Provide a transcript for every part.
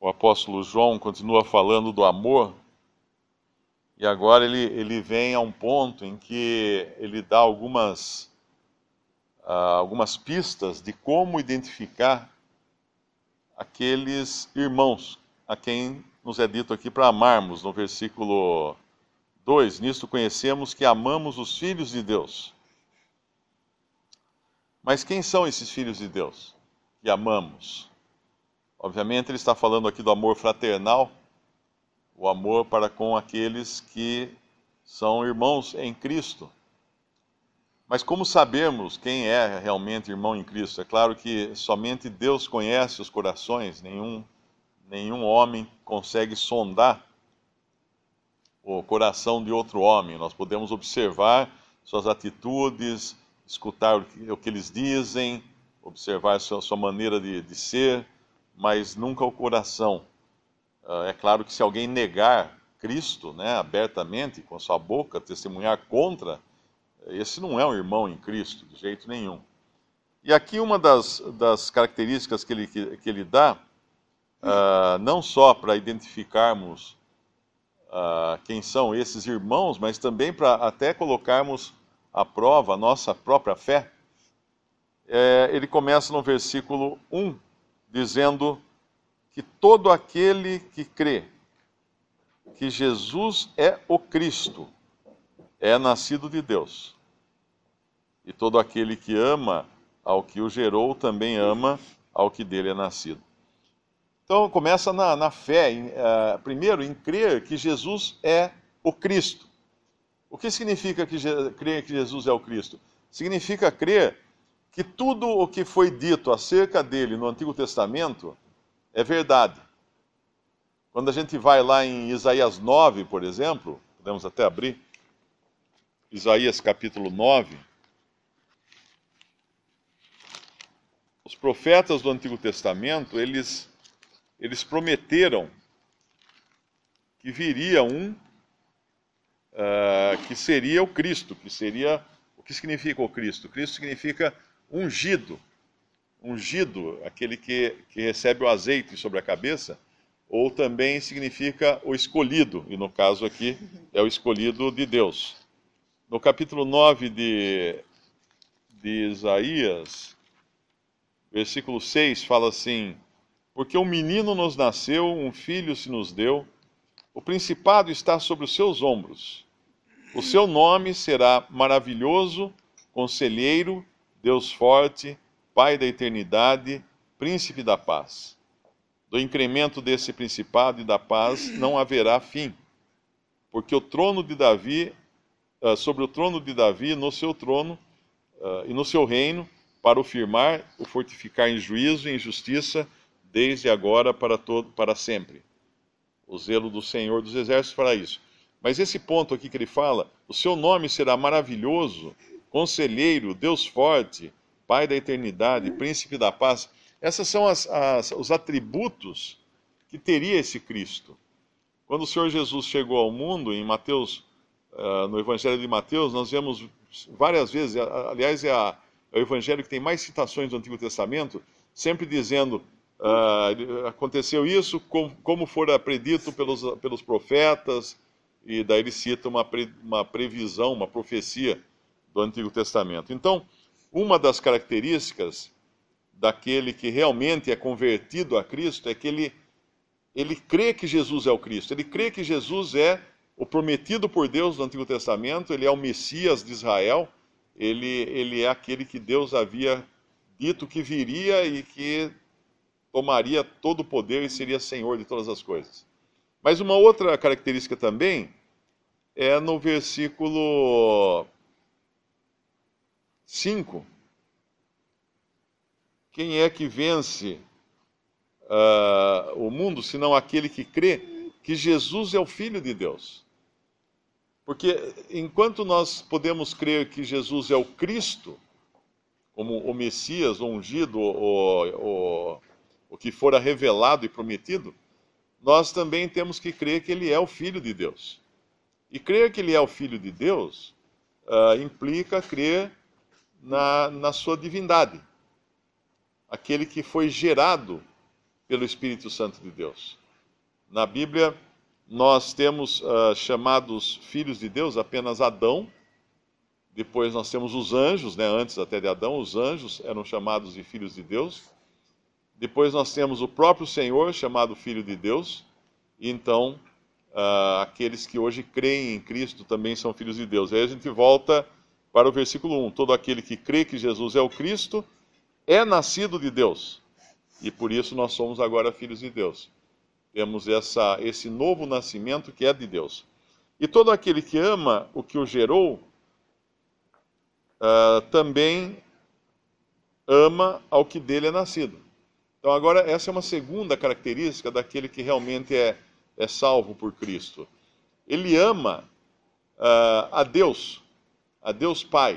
o apóstolo João continua falando do amor, e agora ele vem a um ponto em que ele dá algumas pistas de como identificar aqueles irmãos a quem nos é dito aqui para amarmos, no versículo 2. Nisto conhecemos que amamos os filhos de Deus. Mas quem são esses filhos de Deus que amamos? Obviamente ele está falando aqui do amor fraternal, o amor para com aqueles que são irmãos em Cristo. Mas como sabemos quem é realmente irmão em Cristo? É claro que somente Deus conhece os corações, nenhum homem consegue sondar o coração de outro homem. Nós podemos observar suas atitudes, escutar o que eles dizem, observar sua maneira de ser, mas nunca o coração. É claro que se alguém negar Cristo, né, abertamente, com a sua boca, testemunhar contra, esse não é um irmão em Cristo, de jeito nenhum. E aqui uma das características que ele dá, não só para identificarmos quem são esses irmãos, mas também para até colocarmos à prova a nossa própria fé. Ele começa no versículo 1, dizendo que todo aquele que crê que Jesus é o Cristo é nascido de Deus. E todo aquele que ama ao que o gerou também ama ao que dele é nascido. Então começa na fé, primeiro em crer que Jesus é o Cristo. O que significa crer que Jesus é o Cristo? Significa crer que tudo o que foi dito acerca dele no Antigo Testamento é verdade. Quando a gente vai lá em Isaías 9, por exemplo, podemos até abrir, Isaías capítulo 9, os profetas do Antigo Testamento, eles prometeram que viria que seria o Cristo, o que significa o Cristo? Cristo significa ungido, aquele que recebe o azeite sobre a cabeça, ou também significa o escolhido, e no caso aqui é o escolhido de Deus. No capítulo 9 de Isaías, versículo 6, fala assim: porque um menino nos nasceu, um filho se nos deu, o principado está sobre os seus ombros. O seu nome será Maravilhoso, Conselheiro, Deus Forte, Pai da Eternidade, Príncipe da Paz. Do incremento desse principado e da paz não haverá fim, porque o trono de Davi, sobre o trono de Davi, no seu trono e no seu reino, para o firmar, o fortificar em juízo e em justiça, desde agora para sempre. O zelo do Senhor dos Exércitos fará isso. Mas esse ponto aqui que ele fala, o seu nome será Maravilhoso, Conselheiro, Deus Forte, Pai da Eternidade, Príncipe da Paz. Esses são os atributos que teria esse Cristo. Quando o Senhor Jesus chegou ao mundo, em Mateus, no Evangelho de Mateus, nós vemos várias vezes, aliás, é o Evangelho que tem mais citações do Antigo Testamento, sempre dizendo, aconteceu isso, como fora predito pelos profetas, e daí ele cita uma previsão, uma profecia do Antigo Testamento. Então, uma das características daquele que realmente é convertido a Cristo é que ele crê que Jesus é o Cristo, ele crê que Jesus é o prometido por Deus no Antigo Testamento, ele é o Messias de Israel, ele é aquele que Deus havia dito que viria e que tomaria todo o poder e seria Senhor de todas as coisas. Mas uma outra característica também é no versículo 5. Quem é que vence o mundo, senão aquele que crê que Jesus é o Filho de Deus? Porque enquanto nós podemos crer que Jesus é o Cristo, como o Messias, o ungido, o que fora revelado e prometido, nós também temos que crer que ele é o Filho de Deus. E crer que ele é o Filho de Deus implica crer na sua divindade. Aquele que foi gerado pelo Espírito Santo de Deus. Na Bíblia, nós temos chamados filhos de Deus apenas Adão. Depois nós temos os anjos, né? Antes até de Adão, os anjos eram chamados de filhos de Deus. Depois nós temos o próprio Senhor, chamado Filho de Deus. E então, aqueles que hoje creem em Cristo também são filhos de Deus. Aí a gente volta para o versículo 1. Todo aquele que crê que Jesus é o Cristo é nascido de Deus. E por isso nós somos agora filhos de Deus. Temos esse novo nascimento que é de Deus. E todo aquele que ama o que o gerou, também ama ao que dele é nascido. Então agora essa é uma segunda característica daquele que realmente é salvo por Cristo. Ele ama a Deus Pai,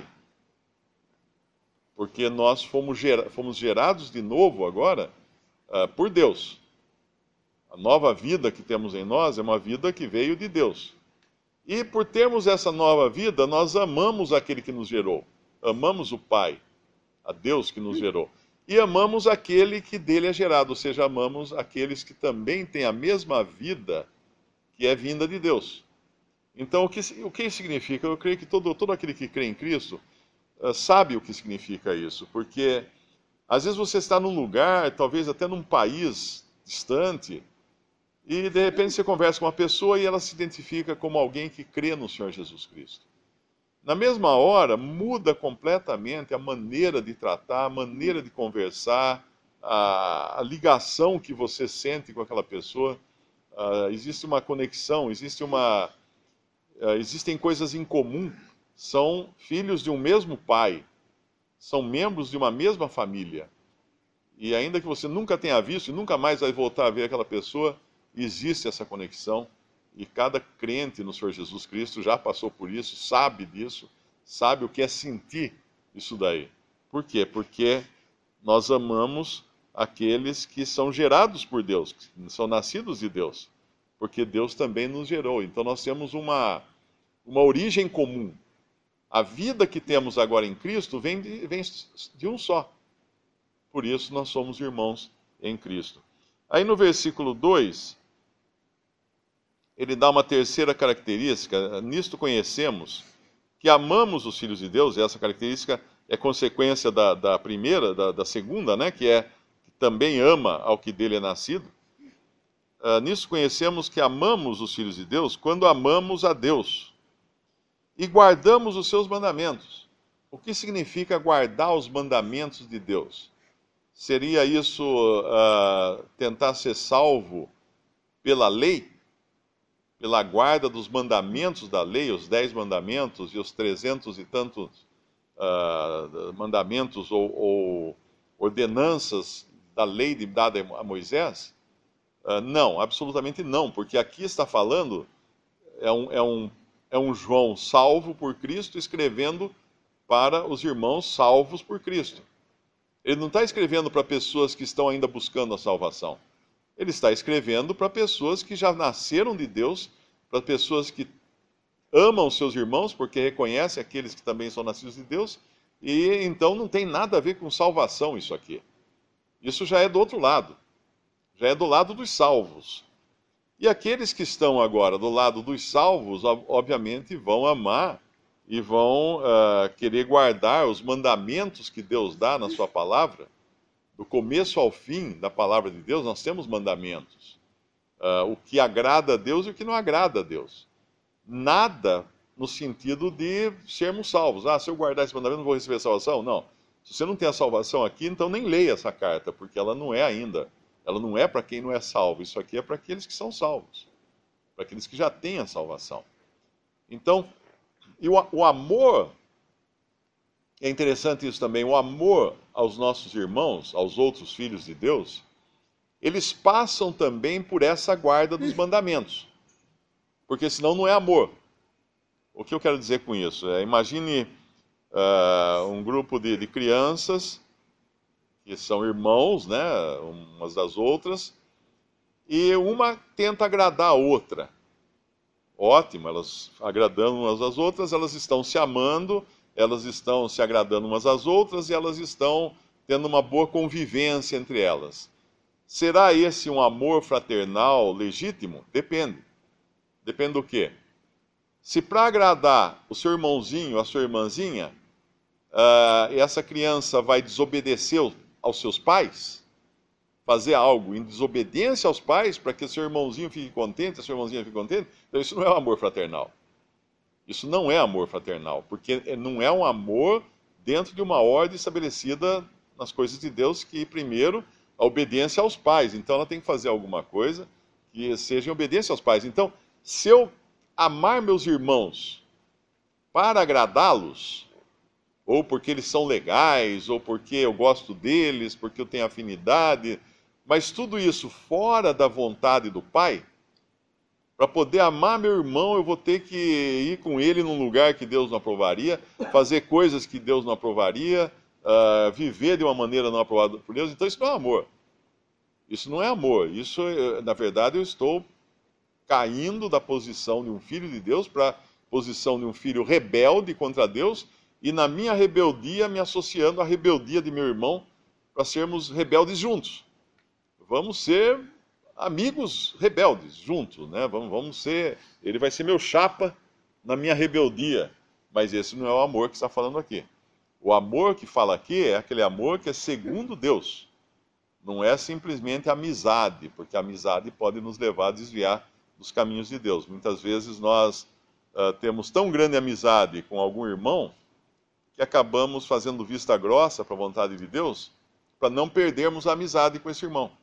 porque nós fomos gerados de novo agora por Deus. A nova vida que temos em nós é uma vida que veio de Deus. E por termos essa nova vida, nós amamos aquele que nos gerou. Amamos o Pai, a Deus que nos gerou. E amamos aquele que dele é gerado, ou seja, amamos aqueles que também têm a mesma vida que é vinda de Deus. Então, o que significa? Eu creio que todo aquele que crê em Cristo sabe o que significa isso, porque às vezes você está num lugar, talvez até num país distante, e de repente você conversa com uma pessoa e ela se identifica como alguém que crê no Senhor Jesus Cristo. Na mesma hora, muda completamente a maneira de tratar, a maneira de conversar, a ligação que você sente com aquela pessoa. Existe uma conexão, existem coisas em comum. São filhos de um mesmo pai, são membros de uma mesma família. E ainda que você nunca tenha visto e nunca mais vai voltar a ver aquela pessoa, existe essa conexão. E cada crente no Senhor Jesus Cristo já passou por isso, sabe disso, sabe o que é sentir isso daí. Por quê? Porque nós amamos aqueles que são gerados por Deus, que são nascidos de Deus. Porque Deus também nos gerou. Então nós temos uma origem comum. A vida que temos agora em Cristo vem de um só. Por isso nós somos irmãos em Cristo. Aí no versículo 2... ele dá uma terceira característica. Nisto conhecemos que amamos os filhos de Deus, e essa característica é consequência da primeira, da segunda, né, que também ama ao que dele é nascido. Nisto conhecemos que amamos os filhos de Deus quando amamos a Deus e guardamos os seus mandamentos. O que significa guardar os mandamentos de Deus? Seria isso tentar ser salvo pela lei? Pela guarda dos mandamentos da lei, os 10 mandamentos e os 300 e tantos mandamentos ou ordenanças da lei dada a Moisés? Não, absolutamente não, porque aqui está falando, é um João salvo por Cristo escrevendo para os irmãos salvos por Cristo. Ele não está escrevendo para pessoas que estão ainda buscando a salvação. Ele está escrevendo para pessoas que já nasceram de Deus, para pessoas que amam seus irmãos, porque reconhecem aqueles que também são nascidos de Deus, e então não tem nada a ver com salvação isso aqui. Isso já é do outro lado, já é do lado dos salvos. E aqueles que estão agora do lado dos salvos, obviamente vão amar e vão querer guardar os mandamentos que Deus dá na sua palavra. Do começo ao fim da palavra de Deus, nós temos mandamentos. O que agrada a Deus e o que não agrada a Deus. Nada no sentido de sermos salvos. Se eu guardar esse mandamento, não vou receber salvação? Não. Se você não tem a salvação aqui, então nem leia essa carta, porque ela não é ainda. Ela não é para quem não é salvo. Isso aqui é para aqueles que são salvos. Para aqueles que já têm a salvação. Então, e o amor... É interessante isso também, o amor aos nossos irmãos, aos outros filhos de Deus, eles passam também por essa guarda dos mandamentos. Porque senão não é amor. O que eu quero dizer com isso? Imagine um grupo de crianças que são irmãos, né, umas das outras, e uma tenta agradar a outra. Ótimo, elas agradando umas às outras, elas estão se amando, elas estão se agradando umas às outras e elas estão tendo uma boa convivência entre elas. Será esse um amor fraternal legítimo? Depende. Depende do quê? Se para agradar o seu irmãozinho, a sua irmãzinha, essa criança vai desobedecer aos seus pais, fazer algo em desobediência aos pais para que o seu irmãozinho fique contente, a sua irmãzinha fique contente, então isso não é um amor fraternal. Isso não é amor fraternal, porque não é um amor dentro de uma ordem estabelecida nas coisas de Deus, que primeiro a obediência aos pais. Então ela tem que fazer alguma coisa que seja em obediência aos pais. Então, se eu amar meus irmãos para agradá-los, ou porque eles são legais, ou porque eu gosto deles, porque eu tenho afinidade, mas tudo isso fora da vontade do Pai, para poder amar meu irmão, eu vou ter que ir com ele num lugar que Deus não aprovaria, fazer coisas que Deus não aprovaria, viver de uma maneira não aprovada por Deus. Então isso não é amor. Isso não é amor. Isso, na verdade, eu estou caindo da posição de um filho de Deus para a posição de um filho rebelde contra Deus, e na minha rebeldia me associando à rebeldia de meu irmão para sermos rebeldes juntos. Vamos ser amigos rebeldes juntos, né? Vamos ser. Ele vai ser meu chapa na minha rebeldia, mas esse não é o amor que está falando aqui. O amor que fala aqui é aquele amor que é segundo Deus. Não é simplesmente amizade, porque a amizade pode nos levar a desviar dos caminhos de Deus. Muitas vezes nós temos tão grande amizade com algum irmão que acabamos fazendo vista grossa para a vontade de Deus, para não perdermos a amizade com esse irmão.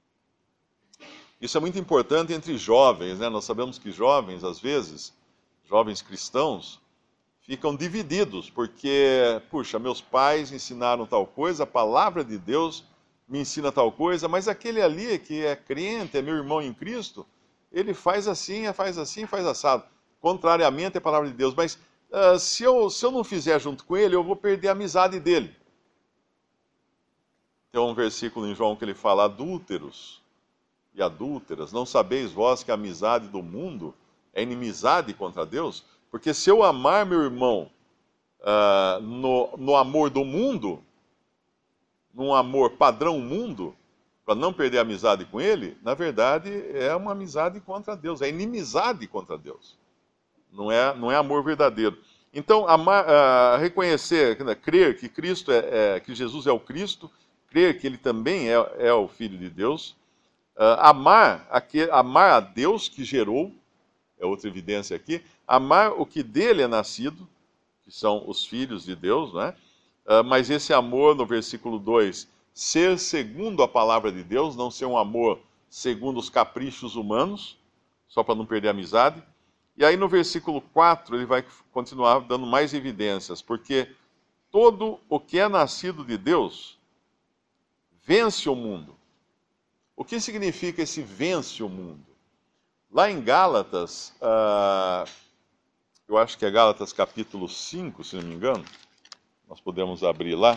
Isso é muito importante entre jovens, né? Nós sabemos que jovens, às vezes, jovens cristãos, ficam divididos, porque, puxa, meus pais ensinaram tal coisa, a palavra de Deus me ensina tal coisa, mas aquele ali que é crente, é meu irmão em Cristo, ele faz assim, faz assado. Contrariamente à palavra de Deus. Mas se eu não fizer junto com ele, eu vou perder a amizade dele. Tem um versículo em João que ele fala: adúlteros e adúlteras, não sabeis vós que a amizade do mundo é inimizade contra Deus? Porque se eu amar meu irmão no amor do mundo, num amor padrão mundo, para não perder a amizade com ele, na verdade é uma amizade contra Deus, é inimizade contra Deus. Não é amor verdadeiro. Então, reconhecer, crer que Cristo que Jesus é o Cristo, crer que ele também é o Filho de Deus, amar a Deus que gerou, é outra evidência aqui, amar o que dele é nascido, que são os filhos de Deus, né? Mas esse amor, no versículo 2, ser segundo a palavra de Deus, não ser um amor segundo os caprichos humanos, só para não perder a amizade. E aí no versículo 4 ele vai continuar dando mais evidências, porque todo o que é nascido de Deus vence o mundo. O que significa esse vence o mundo? Lá em Gálatas, eu acho que é Gálatas capítulo 5, se não me engano, nós podemos abrir lá.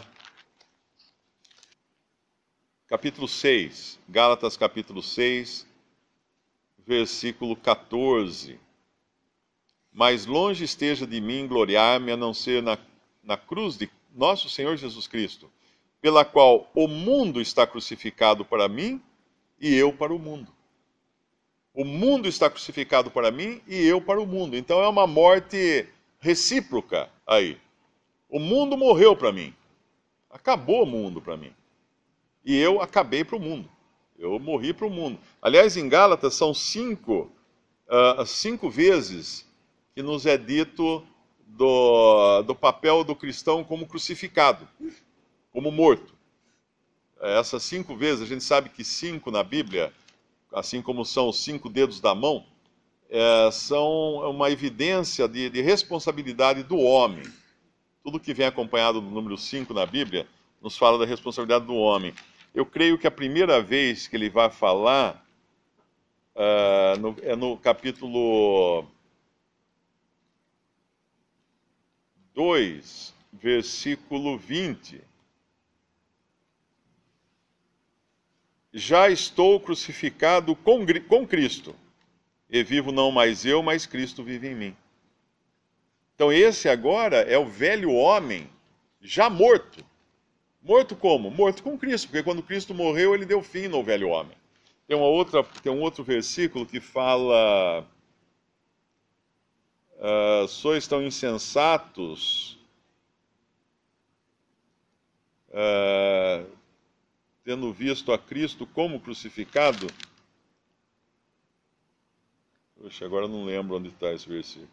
Capítulo 6, Gálatas capítulo 6, versículo 14. Mas longe esteja de mim gloriar-me a não ser na cruz de nosso Senhor Jesus Cristo, pela qual o mundo está crucificado para mim e eu para o mundo. O mundo está crucificado para mim e eu para o mundo. Então é uma morte recíproca aí. O mundo morreu para mim. Acabou o mundo para mim. E eu acabei para o mundo. Eu morri para o mundo. Aliás, em Gálatas são 5 vezes que nos é dito do papel do cristão como crucificado, como morto. Essas 5 vezes, a gente sabe que 5 na Bíblia, assim como são os 5 dedos da mão, são uma evidência de responsabilidade do homem. Tudo que vem acompanhado do número 5 na Bíblia nos fala da responsabilidade do homem. Eu creio que a primeira vez que ele vai falar é no capítulo 2, versículo 20. Já estou crucificado com Cristo, e vivo não mais eu, mas Cristo vive em mim. Então esse agora é o velho homem, já morto, Morto como? Morto com Cristo, porque quando Cristo morreu, ele deu fim no velho homem. Tem um outro versículo que fala: sois tão insensatos, tendo visto a Cristo como crucificado. Poxa, agora eu não lembro onde está esse versículo.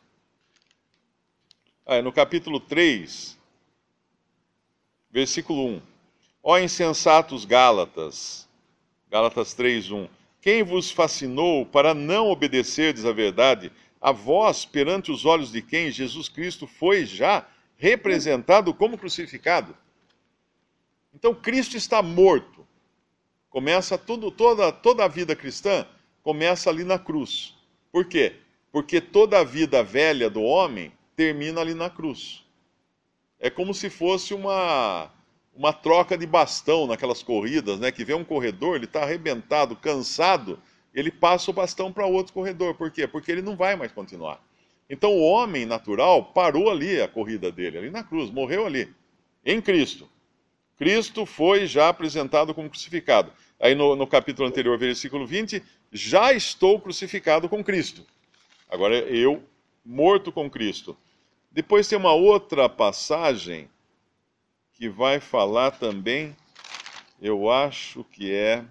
É no capítulo 3, versículo 1. Ó insensatos Gálatas, Gálatas 3:1. Quem vos fascinou para não obedecerdes à verdade, a vós, perante os olhos de quem Jesus Cristo foi já representado como crucificado? Então Cristo está morto. Começa toda a vida cristã começa ali na cruz. Por quê? Porque toda a vida velha do homem termina ali na cruz. É como se fosse uma troca de bastão naquelas corridas, né? Que vê um corredor, ele está arrebentado, cansado, ele passa o bastão para outro corredor. Por quê? Porque ele não vai mais continuar. Então o homem natural parou ali a corrida dele, ali na cruz, morreu ali, em Cristo. Cristo foi já apresentado como crucificado. Aí no capítulo anterior, versículo 20, já estou crucificado com Cristo. Agora eu, morto com Cristo. Depois tem uma outra passagem que vai falar também, eu acho que é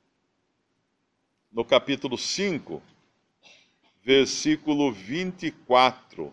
no capítulo 5, versículo 24.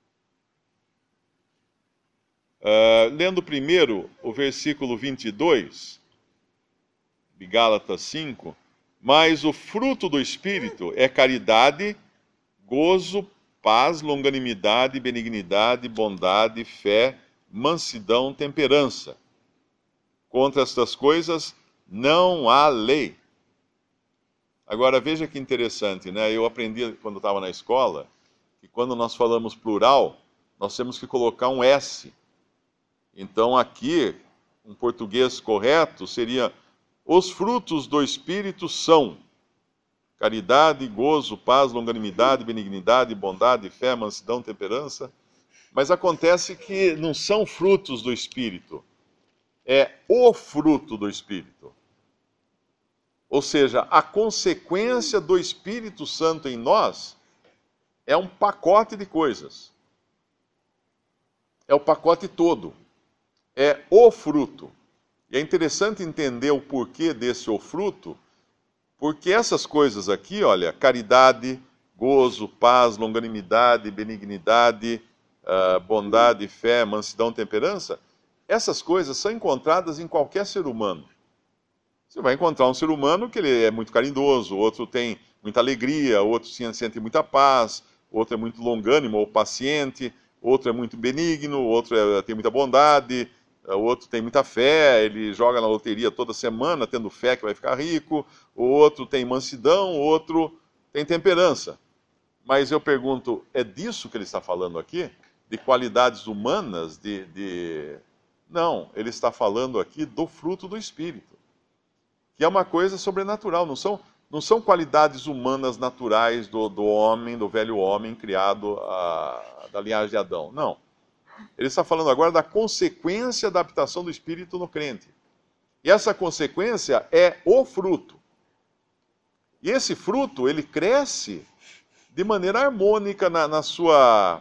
Lendo primeiro o versículo 22, de Gálatas 5, mas o fruto do Espírito é caridade, gozo, paz, longanimidade, benignidade, bondade, fé, mansidão, temperança. Contra estas coisas não há lei. Agora veja que interessante, né? Eu aprendi quando estava na escola que quando nós falamos plural, nós temos que colocar um S. Então aqui, um português correto seria: os frutos do Espírito são caridade, gozo, paz, longanimidade, benignidade, bondade, fé, mansidão, temperança. Mas acontece que não são frutos do Espírito, é o fruto do Espírito. Ou seja, a consequência do Espírito Santo em nós é um pacote de coisas. É o pacote todo. É o fruto. E é interessante entender o porquê desse o fruto, porque essas coisas aqui, olha, caridade, gozo, paz, longanimidade, benignidade, bondade, fé, mansidão, temperança, essas coisas são encontradas em qualquer ser humano. Você vai encontrar um ser humano que ele é muito carindoso, outro tem muita alegria, outro sente muita paz, outro é muito longânimo ou paciente, outro é muito benigno, outro tem muita bondade, o outro tem muita fé, ele joga na loteria toda semana, tendo fé que vai ficar rico, o outro tem mansidão, o outro tem temperança. Mas eu pergunto, é disso que ele está falando aqui? De qualidades humanas? Não, ele está falando aqui do fruto do Espírito, que é uma coisa sobrenatural, não são qualidades humanas naturais do homem, do velho homem criado da linhagem de Adão, não. Ele está falando agora da consequência da habitação do Espírito no crente. E essa consequência é o fruto. E esse fruto, ele cresce de maneira harmônica na sua...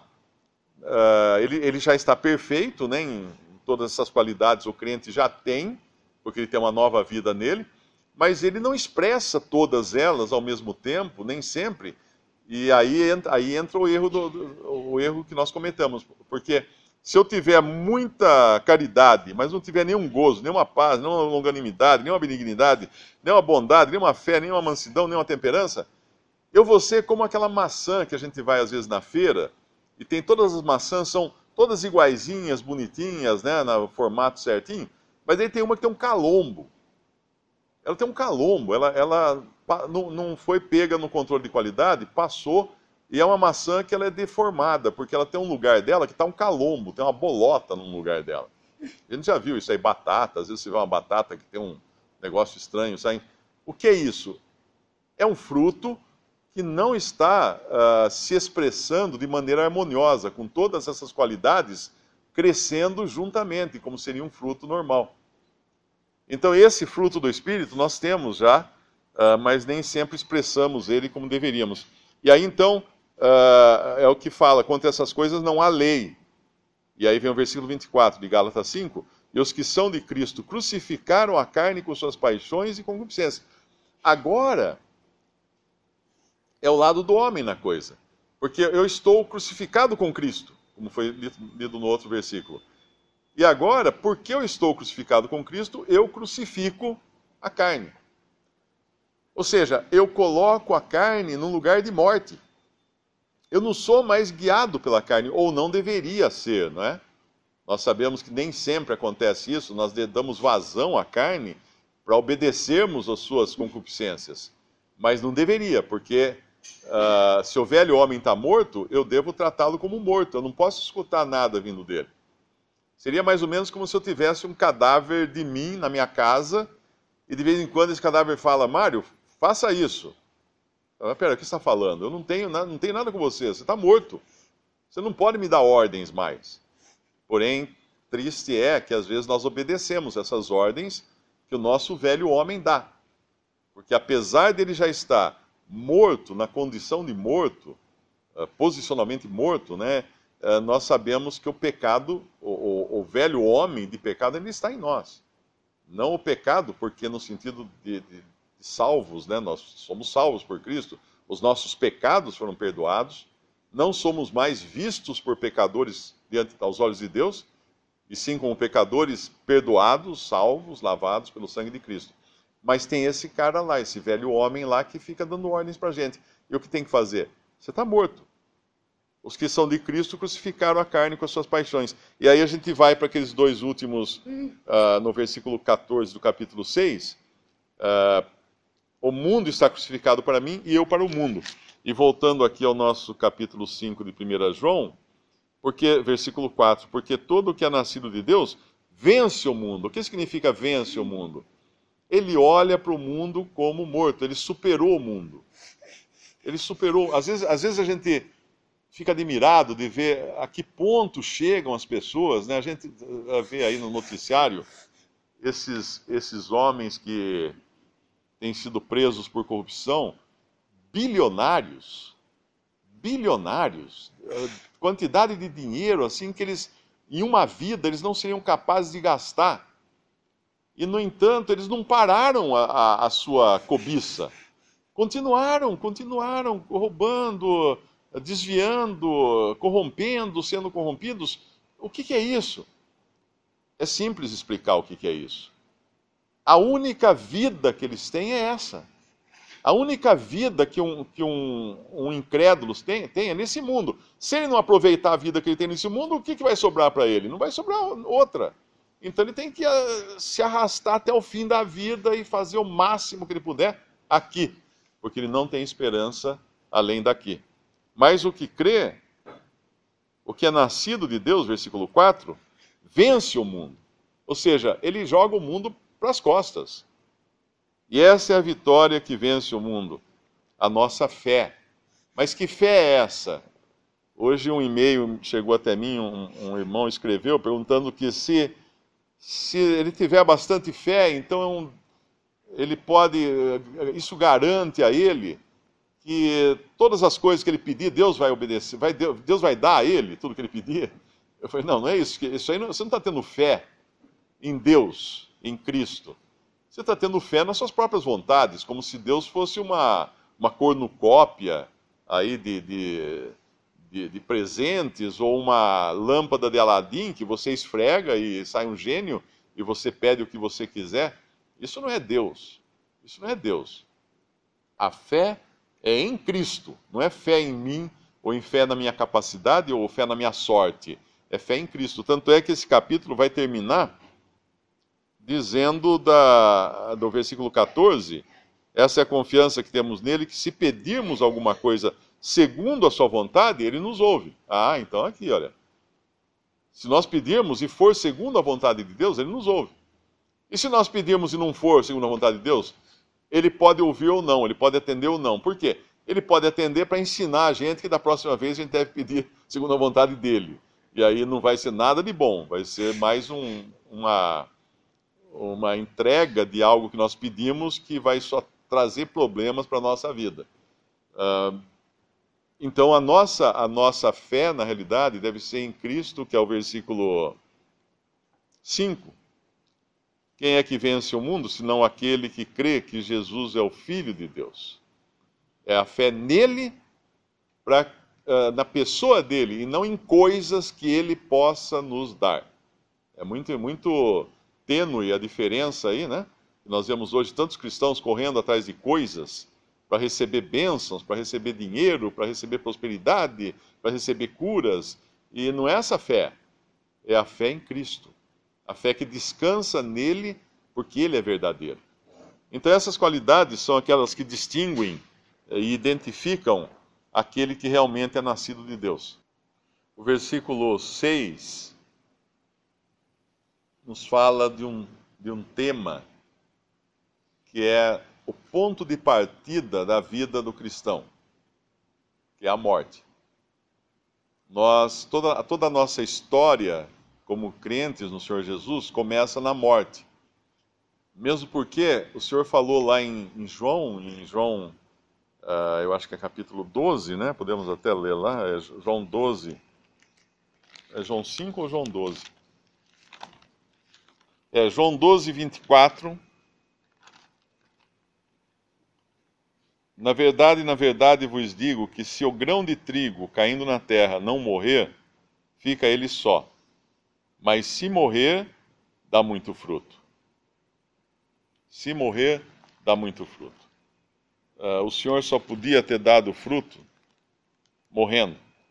ele já está perfeito, né, em todas essas qualidades o crente já tem, porque ele tem uma nova vida nele, mas ele não expressa todas elas ao mesmo tempo, nem sempre. E aí entra o erro, o erro que nós cometemos, porque... se eu tiver muita caridade, mas não tiver nenhum gozo, nenhuma paz, nenhuma longanimidade, nenhuma benignidade, nenhuma bondade, nenhuma fé, nenhuma mansidão, nenhuma temperança, eu vou ser como aquela maçã que a gente vai às vezes na feira, e tem todas as maçãs, são todas iguaizinhas, bonitinhas, né, no formato certinho, mas aí tem uma que tem um calombo. Ela tem um calombo, ela não foi pega no controle de qualidade, passou. E é uma maçã que ela é deformada, porque ela tem um lugar dela que está um calombo, tem uma bolota no lugar dela. A gente já viu isso aí, batata, às vezes você vê uma batata que tem um negócio estranho, sabe? O que é isso? É um fruto que não está se expressando de maneira harmoniosa, com todas essas qualidades crescendo juntamente, como seria um fruto normal. Então, esse fruto do Espírito nós temos já, mas nem sempre expressamos ele como deveríamos. E aí, então, é o que fala: quanto a essas coisas não há lei. E aí vem o versículo 24 de Gálatas 5: e os que são de Cristo crucificaram a carne com suas paixões e concupiscências. Agora, é o lado do homem na coisa. Porque eu estou crucificado com Cristo, como foi lido no outro versículo. E agora, porque eu estou crucificado com Cristo, eu crucifico a carne. Ou seja, eu coloco a carne no lugar de morte. Eu não sou mais guiado pela carne, ou não deveria ser, não é? Nós sabemos que nem sempre acontece isso, nós damos vazão à carne para obedecermos às suas concupiscências. Mas não deveria, porque se o velho homem está morto, eu devo tratá-lo como morto, eu não posso escutar nada vindo dele. Seria mais ou menos como se eu tivesse um cadáver de mim na minha casa, e de vez em quando esse cadáver fala: Mário, faça isso. Pera, o que você está falando? Eu não tenho nada com você está morto. Você não pode me dar ordens mais. Porém, triste é que às vezes nós obedecemos essas ordens que o nosso velho homem dá. Porque apesar dele já estar morto, na condição de morto, posicionalmente morto, né, nós sabemos que o pecado, o velho homem de pecado, ele está em nós. Não o pecado, porque no sentido de salvos, né, nós somos salvos por Cristo, os nossos pecados foram perdoados, não somos mais vistos por pecadores diante aos olhos de Deus, e sim como pecadores perdoados, salvos, lavados pelo sangue de Cristo. Mas tem esse cara lá, esse velho homem lá, que fica dando ordens para a gente. E o que tem que fazer? Você está morto. Os que são de Cristo crucificaram a carne com as suas paixões. E aí a gente vai para aqueles dois últimos, no versículo 14 do capítulo 6. O mundo está crucificado para mim e eu para o mundo. E voltando aqui ao nosso capítulo 5 de 1 João, versículo 4, porque todo o que é nascido de Deus vence o mundo. O que significa vence o mundo? Ele olha para o mundo como morto, ele superou o mundo. Ele superou. Às vezes a gente fica admirado de ver a que ponto chegam as pessoas, né? A gente vê aí no noticiário esses homens que têm sido presos por corrupção, bilionários, quantidade de dinheiro assim que eles, em uma vida, eles não seriam capazes de gastar. E, no entanto, eles não pararam a sua cobiça. Continuaram roubando, desviando, corrompendo, sendo corrompidos. O que é isso? É simples explicar o que é isso. A única vida que eles têm é essa. A única vida que um incrédulo tem é nesse mundo. Se ele não aproveitar a vida que ele tem nesse mundo, o que vai sobrar para ele? Não vai sobrar outra. Então ele tem que se arrastar até o fim da vida e fazer o máximo que ele puder aqui, porque ele não tem esperança além daqui. Mas o que crê, o que é nascido de Deus, versículo 4, vence o mundo. Ou seja, ele joga o mundo para as costas. E essa é a vitória que vence o mundo, a nossa fé. Mas que fé é essa? Hoje um e-mail chegou até mim, um irmão escreveu perguntando que se ele tiver bastante fé, então ele pode, isso garante a ele que todas as coisas que ele pedir, Deus vai obedecer, Deus vai dar a ele tudo que ele pedir. Eu falei, não é isso, isso aí você não está tendo fé em Deus, em Cristo. Você está tendo fé nas suas próprias vontades, como se Deus fosse uma cornucópia aí de presentes, ou uma lâmpada de Aladim que você esfrega e sai um gênio e você pede o que você quiser. Isso não é Deus. Isso não é Deus. A fé é em Cristo. Não é fé em mim, ou em fé na minha capacidade, ou fé na minha sorte. É fé em Cristo. Tanto é que esse capítulo vai terminar dizendo do versículo 14, essa é a confiança que temos nele, que se pedirmos alguma coisa segundo a sua vontade, ele nos ouve. Ah, então aqui, olha. Se nós pedirmos e for segundo a vontade de Deus, ele nos ouve. E se nós pedirmos e não for segundo a vontade de Deus, ele pode ouvir ou não, ele pode atender ou não. Por quê? Ele pode atender para ensinar a gente que da próxima vez a gente deve pedir segundo a vontade dele. E aí não vai ser nada de bom, vai ser mais uma entrega de algo que nós pedimos que vai só trazer problemas para a nossa vida. Então a nossa fé, na realidade, deve ser em Cristo, que é o versículo 5. Quem é que vence o mundo, senão aquele que crê que Jesus é o Filho de Deus? É a fé nele, na pessoa dele, e não em coisas que ele possa nos dar. É muito, muito tênue a diferença aí, né? Nós vemos hoje tantos cristãos correndo atrás de coisas para receber bênçãos, para receber dinheiro, para receber prosperidade, para receber curas. E não é essa fé, é a fé em Cristo. A fé que descansa nele, porque ele é verdadeiro. Então essas qualidades são aquelas que distinguem e identificam aquele que realmente é nascido de Deus. O versículo 6 nos fala de um tema que é o ponto de partida da vida do cristão, que é a morte. Toda a nossa história como crentes no Senhor Jesus começa na morte. Mesmo porque o Senhor falou lá em João, eu acho que é capítulo 12, né? Podemos até ler lá, é João 12. É João 5 ou João 12? É João 12, 24. Na verdade vos digo que se o grão de trigo caindo na terra não morrer, fica ele só. Mas se morrer, dá muito fruto. Se morrer, dá muito fruto. O Senhor só podia ter dado fruto morrendo.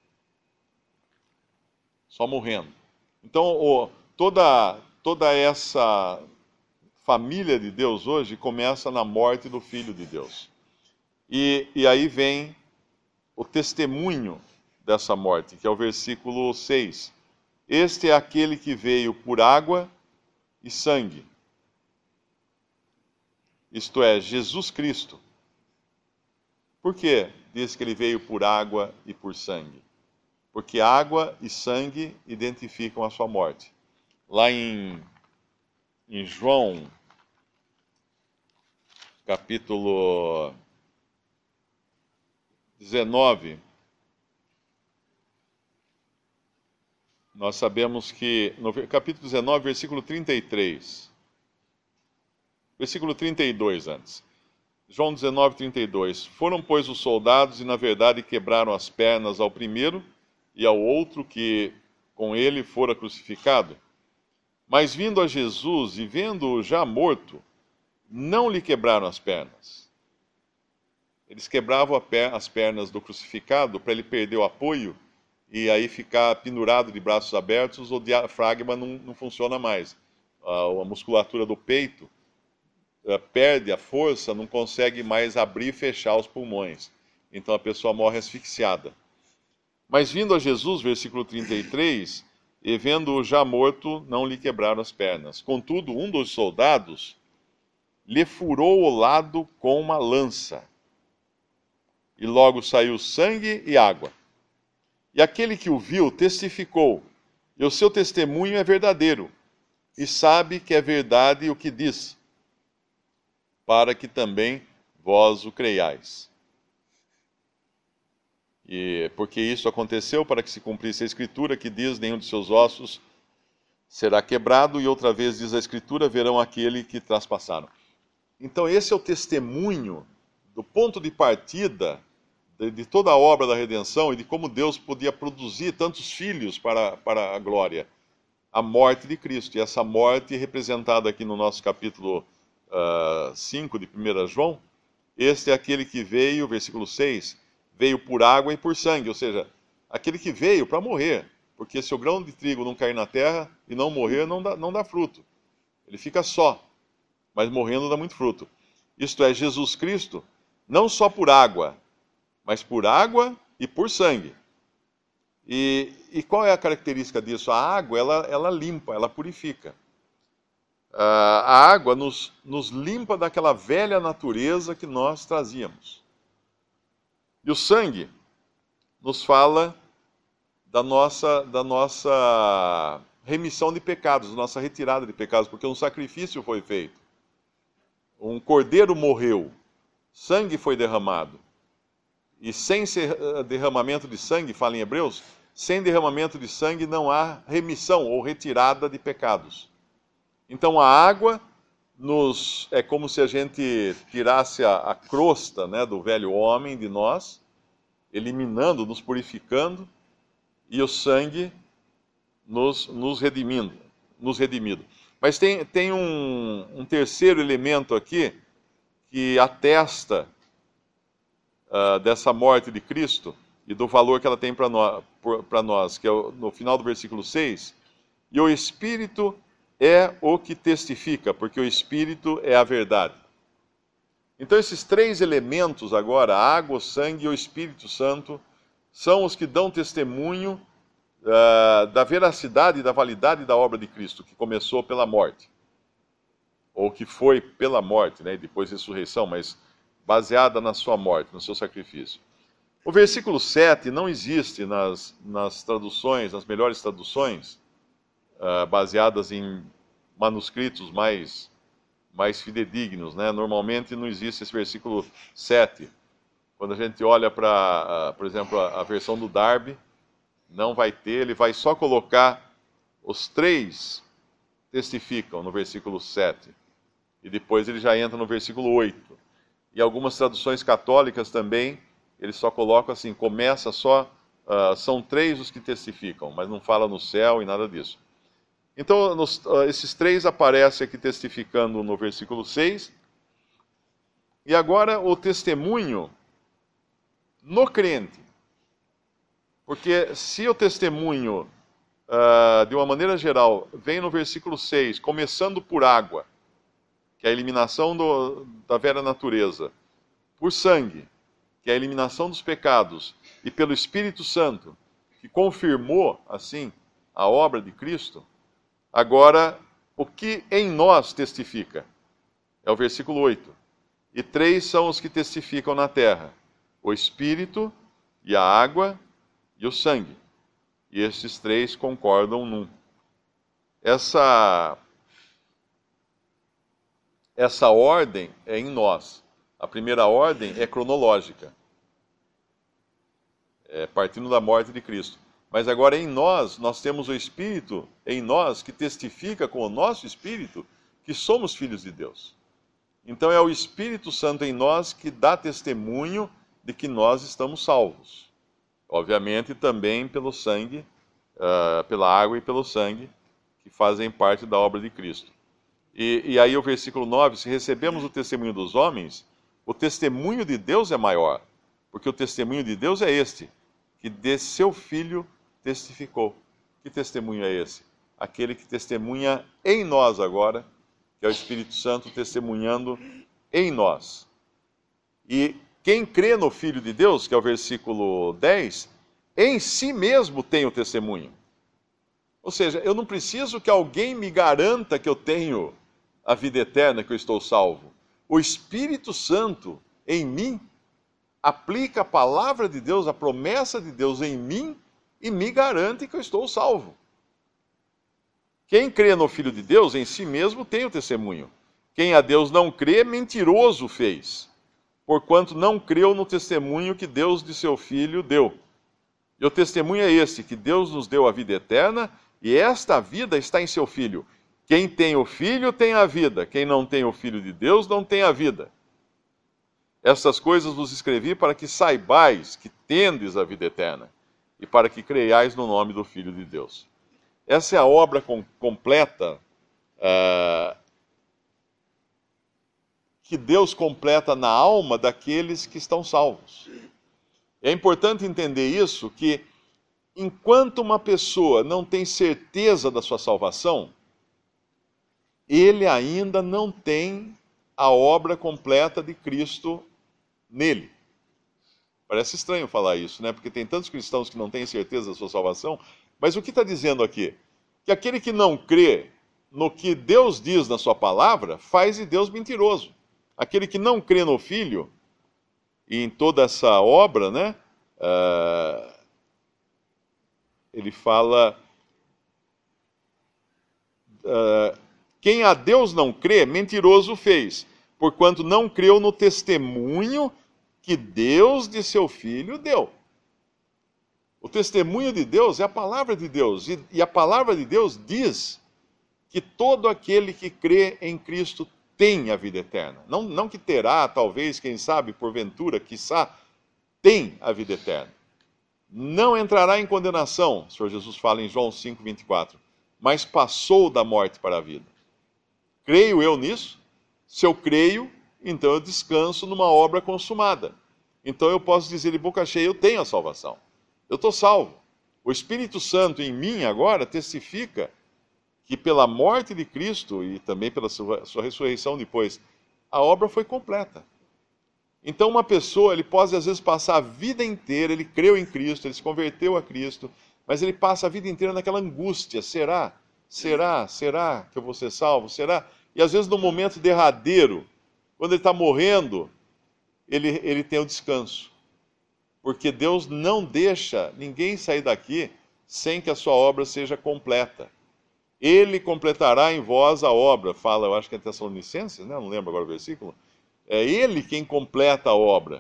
Só morrendo. Então, toda essa família de Deus hoje começa na morte do Filho de Deus. E aí vem o testemunho dessa morte, que é o versículo 6. Este é aquele que veio por água e sangue. Isto é, Jesus Cristo. Por que diz que ele veio por água e por sangue? Porque água e sangue identificam a sua morte. Lá em João, capítulo 19, nós sabemos que, no capítulo 19, versículo 33, versículo 32 antes. João 19, 32. Foram, pois, os soldados e, na verdade, quebraram as pernas ao primeiro e ao outro que com ele fora crucificado. Mas vindo a Jesus e vendo-o já morto, não lhe quebraram as pernas. Eles quebravam as pernas do crucificado para ele perder o apoio e aí ficar pendurado de braços abertos, o diafragma não funciona mais. A musculatura do peito perde a força, não consegue mais abrir e fechar os pulmões. Então a pessoa morre asfixiada. Mas vindo a Jesus, versículo 33, e vendo-o já morto, não lhe quebraram as pernas. Contudo, um dos soldados lhe furou o lado com uma lança. E logo saiu sangue e água. E aquele que o viu testificou, e o seu testemunho é verdadeiro, e sabe que é verdade o que diz, para que também vós o creiais. E porque isso aconteceu para que se cumprisse a Escritura, que diz, nenhum de seus ossos será quebrado, e outra vez diz a Escritura, verão aquele que traspassaram. Então esse é o testemunho do ponto de partida de toda a obra da redenção e de como Deus podia produzir tantos filhos para a glória. A morte de Cristo. E essa morte representada aqui no nosso capítulo 5 de 1 João, este é aquele que veio, versículo 6, veio por água e por sangue, ou seja, aquele que veio para morrer, porque se o grão de trigo não cair na terra e não morrer, não dá fruto. Ele fica só, mas morrendo dá muito fruto. Isto é, Jesus Cristo, não só por água, mas por água e por sangue. E qual é a característica disso? A água, ela limpa, ela purifica. A água nos limpa daquela velha natureza que nós trazíamos. E o sangue nos fala da nossa remissão de pecados, nossa retirada de pecados, porque um sacrifício foi feito. Um cordeiro morreu, sangue foi derramado. E sem derramamento de sangue, fala em Hebreus, sem derramamento de sangue não há remissão ou retirada de pecados. Então a água é como se a gente tirasse a crosta, né, do velho homem de nós, eliminando, nos purificando, e o sangue nos redimindo. Mas tem um terceiro elemento aqui que atesta dessa morte de Cristo e do valor que ela tem para nós, que é no final do versículo 6, e o Espírito é o que testifica, porque o Espírito é a verdade. Então esses três elementos agora, a água, o sangue e o Espírito Santo, são os que dão testemunho da veracidade e da validade da obra de Cristo, que começou pela morte, ou que foi pela morte, né, e depois ressurreição, mas baseada na sua morte, no seu sacrifício. O versículo 7 não existe nas traduções, nas melhores traduções, baseadas em manuscritos mais fidedignos, né? Normalmente não existe esse versículo 7. Quando a gente olha para, por exemplo, a versão do Darby, não vai ter, ele vai só colocar os três testificam no versículo 7. E depois ele já entra no versículo 8. E algumas traduções católicas também, eles só colocam assim, começa só, são três os que testificam, mas não fala no céu e nada disso. Então, esses três aparecem aqui testificando no versículo 6. E agora o testemunho no crente. Porque se o testemunho, de uma maneira geral, vem no versículo 6, começando por água, que é a eliminação da velha natureza, por sangue, que é a eliminação dos pecados, e pelo Espírito Santo, que confirmou, assim, a obra de Cristo, agora, o que em nós testifica? É o versículo 8. E três são os que testificam na terra: o Espírito, e a água, e o sangue. E esses três concordam num. Essa ordem é em nós. A primeira ordem é cronológica, partindo da morte de Cristo. Mas agora em nós temos o Espírito em nós que testifica com o nosso Espírito que somos filhos de Deus. Então é o Espírito Santo em nós que dá testemunho de que nós estamos salvos. Obviamente também pelo sangue, pela água e pelo sangue, que fazem parte da obra de Cristo. E aí o versículo 9, se recebemos o testemunho dos homens, o testemunho de Deus é maior, porque o testemunho de Deus é este, que de seu Filho testificou. Que testemunho é esse? Aquele que testemunha em nós agora, que é o Espírito Santo testemunhando em nós. E quem crê no Filho de Deus, que é o versículo 10, em si mesmo tem o testemunho. Ou seja, eu não preciso que alguém me garanta que eu tenho a vida eterna, que eu estou salvo. O Espírito Santo em mim aplica a palavra de Deus, a promessa de Deus em mim e me garante que eu estou salvo. Quem crê no Filho de Deus, em si mesmo tem o testemunho. Quem a Deus não crê, mentiroso fez, porquanto não creu no testemunho que Deus de seu Filho deu. E o testemunho é este, que Deus nos deu a vida eterna, e esta vida está em seu Filho. Quem tem o Filho tem a vida, quem não tem o Filho de Deus não tem a vida. Estas coisas vos escrevi para que saibais que tendes a vida eterna, e para que creiais no nome do Filho de Deus. Essa é a obra completa que Deus completa na alma daqueles que estão salvos. É importante entender isso, que enquanto uma pessoa não tem certeza da sua salvação, ele ainda não tem a obra completa de Cristo nele. Parece estranho falar isso, né? Porque tem tantos cristãos que não têm certeza da sua salvação, mas o que está dizendo aqui? Que aquele que não crê no que Deus diz na sua palavra, faz de Deus mentiroso. Aquele que não crê no Filho, e em toda essa obra, né? Ele fala quem a Deus não crê, mentiroso fez, porquanto não creu no testemunho que Deus de seu Filho deu. O testemunho de Deus é a palavra de Deus, e a palavra de Deus diz que todo aquele que crê em Cristo tem a vida eterna. Não que terá, talvez, quem sabe, porventura, quiçá, tem a vida eterna. Não entrará em condenação, o Senhor Jesus fala em João 5,24, mas passou da morte para a vida. Creio eu nisso? Se eu creio, então eu descanso numa obra consumada. Então eu posso dizer de boca cheia, eu tenho a salvação. Eu estou salvo. O Espírito Santo em mim agora testifica que pela morte de Cristo e também pela sua ressurreição depois, a obra foi completa. Então uma pessoa, ele pode às vezes passar a vida inteira, ele creu em Cristo, ele se converteu a Cristo, mas ele passa a vida inteira naquela angústia, será que eu vou ser salvo? Será? E às vezes no momento derradeiro, quando ele está morrendo, ele tem o descanso. Porque Deus não deixa ninguém sair daqui sem que a sua obra seja completa. Ele completará em vós a obra, fala, eu acho que é Tessalonicenses, né? Não lembro agora o versículo. É Ele quem completa a obra.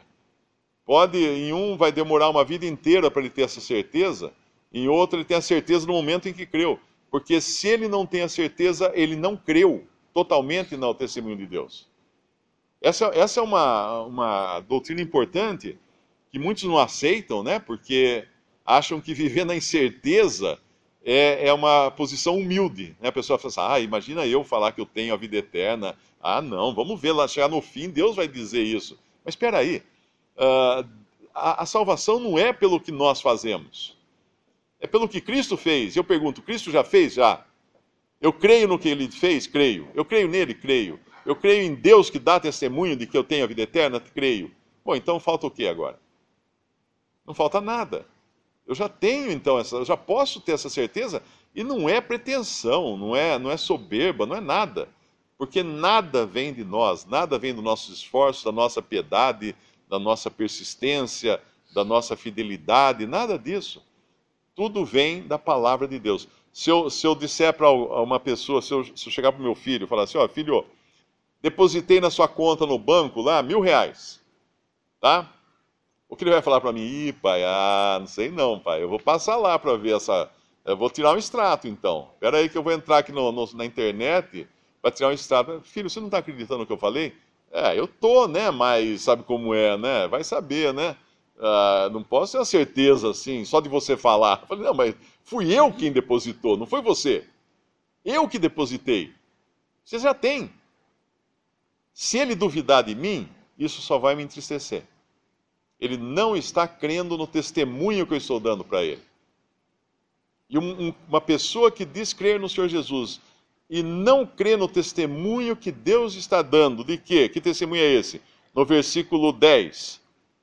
Em um vai demorar uma vida inteira para ele ter essa certeza, em outro ele tem a certeza no momento em que creu. Porque se ele não tem a certeza, ele não creu totalmente no testemunho de Deus. Essa é uma doutrina importante que muitos não aceitam, né? Porque acham que viver na incerteza é uma posição humilde. Né? A pessoa fala assim, imagina eu falar que eu tenho a vida eterna. Não, vamos ver lá, chegar no fim, Deus vai dizer isso. Mas espera aí, a salvação não é pelo que nós fazemos. É pelo que Cristo fez. Eu pergunto, Cristo já fez? Já. Eu creio no que Ele fez? Creio. Eu creio nele? Creio. Eu creio em Deus que dá testemunho de que eu tenho a vida eterna? Creio. Bom, então falta o que agora? Não falta nada. Eu já tenho, então, eu já posso ter essa certeza, e não é pretensão, não é soberba, não é nada. Porque nada vem de nós, nada vem do nosso esforço, da nossa piedade, da nossa persistência, da nossa fidelidade, nada disso. Tudo vem da palavra de Deus. Se eu disser para uma pessoa, se eu chegar para o meu filho e falar assim, filho, depositei na sua conta no banco lá R$1.000, tá? O que ele vai falar para mim? Pai, não sei não, pai. Eu vou passar lá para ver eu vou tirar um extrato, então. Espera aí que eu vou entrar aqui na internet para tirar um extrato. Filho, você não está acreditando no que eu falei? Eu tô, né? Mas sabe como é, né? Vai saber, né? Não posso ter a certeza, assim, só de você falar. Eu falei, não, mas fui eu quem depositou, não foi você. Eu que depositei. Você já tem. Se ele duvidar de mim, isso só vai me entristecer. Ele não está crendo no testemunho que eu estou dando para ele. E uma pessoa que diz crer no Senhor Jesus e não crê no testemunho que Deus está dando, de quê? Que testemunho é esse? No versículo 10.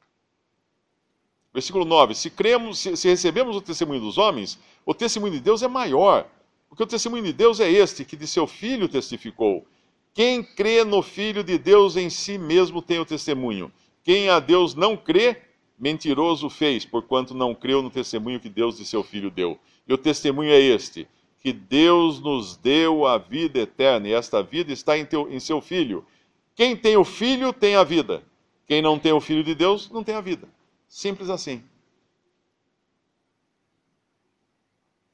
Versículo 9. Se recebemos o testemunho dos homens, o testemunho de Deus é maior. Porque o testemunho de Deus é este, que de seu Filho testificou. Quem crê no Filho de Deus em si mesmo tem o testemunho. Quem a Deus não crê, mentiroso fez, porquanto não creu no testemunho que Deus de seu Filho deu. E o testemunho é este, que Deus nos deu a vida eterna, e esta vida está em seu Filho. Quem tem o Filho tem a vida. Quem não tem o Filho de Deus não tem a vida. Simples assim.